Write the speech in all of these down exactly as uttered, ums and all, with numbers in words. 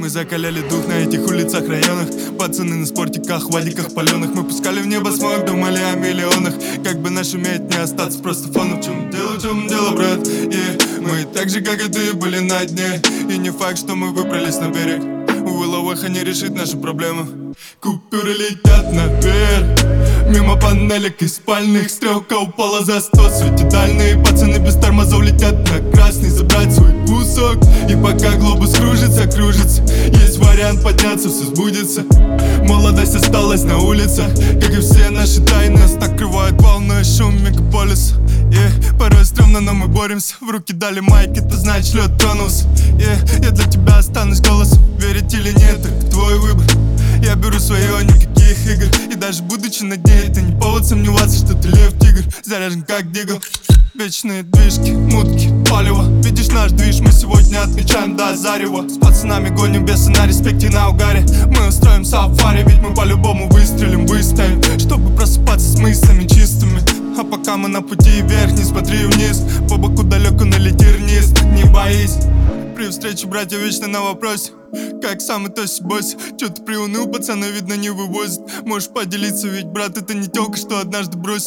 Мы закаляли дух на этих улицах, районах. Пацаны на спортиках, вадиках паленых. Мы пускали в небо смог, думали о миллионах. Как бы наш уметь не остаться просто фоном. В чем дело, в чем дело, брат? И мы так же, как и ты, были на дне. И не факт, что мы выбрались на берег. Увы, ловеха не решит нашу проблему. Купюры летят наверх, мимо панелек и спальных. Стрелка упала за сто, светит дальние. Пацаны без тормозов летят на красный, забрать свой кусок. И пока глобус кружится, кружится, есть вариант подняться, все сбудется. Молодость осталась на улицах, как и все наши тайны. Нас накрывает волной шум мегаполиса. Yeah. Порой стрёмно, но мы боремся. В руки дали майк, это значит лед тронулся. Yeah. Я для тебя останусь голосом, верить или нет, это твой выбор. Я беру свое, никаких игр. И даже будучи на дне, это не повод сомневаться, что ты лев-тигр. Заряжен как дигл. Вечные движки, мутки, палево. Видишь наш движ, мы сегодня отмечаем до зарева. С пацанами гоним бесы на респекте, на угаре. Мы устроим сафари, ведь мы по-любому выстрелим, выставим, чтобы просыпаться с мыслями чистыми. А пока мы на пути вверх, не смотри вниз. По боку далеко налети вниз, не боись. При встрече братья вечно на вопросе: как самый тоси босс? Чё ты приуныл, пацаны, видно, не вывозит. Можешь поделиться, ведь брат, это не тёлка, что однажды бросит.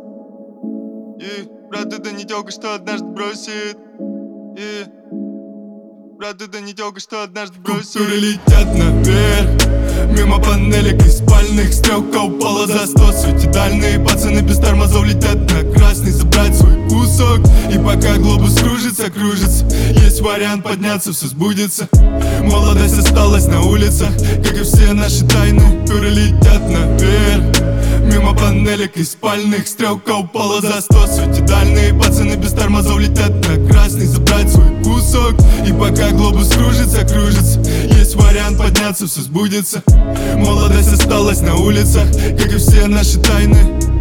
И брат, это не тёлка, что однажды бросит. И брат, это не тёлка, что однажды бросит. Купюры летят наверх, мимо панелек и спальных. Стрелка упала за сто, светит дальние. Пацаны без тормозов летят на красный, забрать свой кусок. И пока глобус кружится, кружится, есть вариант подняться, все сбудется. Молодость осталась на улицах, как и все наши тайны. Купюры летят наверх, мимо панелек и спальных. Стрелка упала за сто, светит дальние. Пацаны без тормозов летят на красный, забрать свой кусок. И пока глобус кружится, кружится, есть вариант подняться, все сбудется. Молодость осталась на улицах, как и все наши тайны.